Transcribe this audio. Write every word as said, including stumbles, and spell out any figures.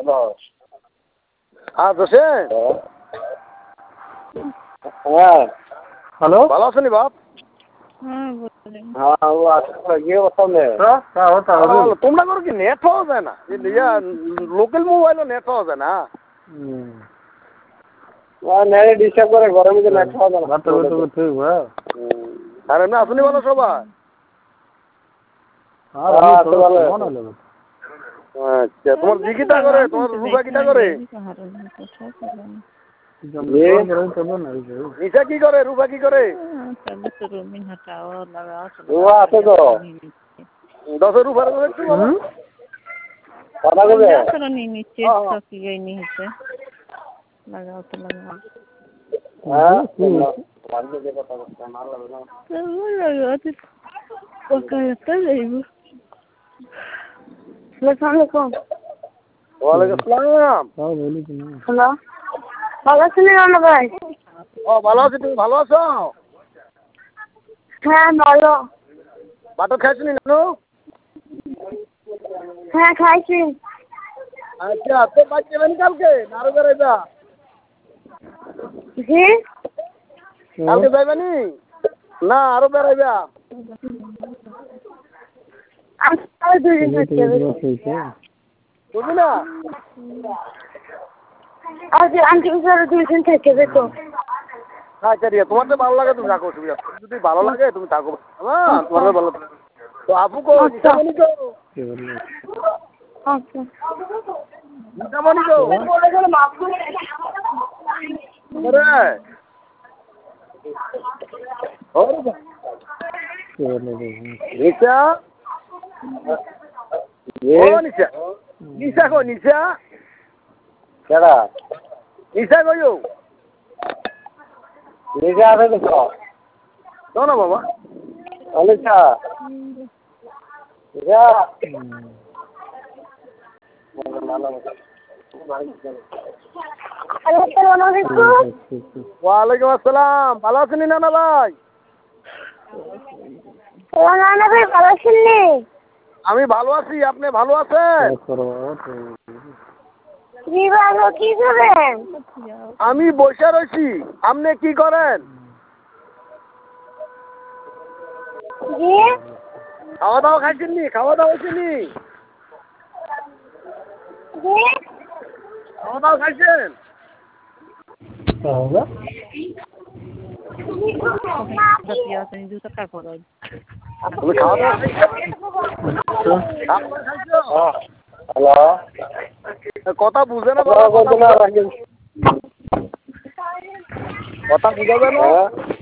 হ্যাঁ জোসেন হ্যাঁ হ্যালো ভালো আছেন বাপ? তোমরা করো কি নেট পাওয়া যায় না? লোকাল মোবাইলও নেট পাওয়া যায় না। ডিস্টার্ব করে গরমে তো নেট পাওয়া যায় না। আর এমনি আসুনি ভালো সবাই? আচ্ছা তোমার জি কিটা করে, তোমার রূপা কিটা করে? নিশা কি করে, রূপা কি করে? আছে তো দশের রূপার একটু বলো। কথা বলবে লাগাও তো লাগাও হ্যাঁ ওয়ালাইকুম আসসালাম। হ্যালো ভালো আছেন রানা ভাই? ও ভালো আছি, তুমি ভালো আছো? হ্যাঁ ভালো। বাটো খাইছো নি নানু? হ্যাঁ খাইছি। আচ্ছা তো বাড়ি যাবেন কালকে না আরো বেড়াইবা? জি কালকে যাইবানি না আরো বেড়াইবা? আমি দুই দিন থাকতে বুঝলি না? আজ আন্টি স্যার দুই দিন থেকে যেতো। আচ্ছা ঠিক আছে, তোমার তো ভালো লাগে তুমি থাকো, অসুবিধা যদি ভালো লাগে তুমি থাকো। হ্যাঁ তোমার ভালো। তো আপু কো নিশামণি কো? আচ্ছা নিশামণি কো? রে নিশা ও নিশা নিশা কো নিশা কেডা নিশা কইও নিজে আছে তো দাও না বাবা অনিশা যা ওয়ালাইকুম আসসালাম। ভালো আছেন নানা ভাই? নানা ভাই ভালো আছেন? আমি ভালো আছি, আপনি ভালো আছেন? কি ভালো, কি করেন? আমি বসে রয়েছি, আপনি কি করেন? জি খাওয়া দাওয়া খাইছেন নি? খাওয়া দাওয়া হয়েছে নি? জি খাওয়া দাওয়া খাইছেন? তুমি খাওয়া দাওয়া খাইছো? হ্যালো কথা বুঝে না বাবা, কথা বুঝা যায় না।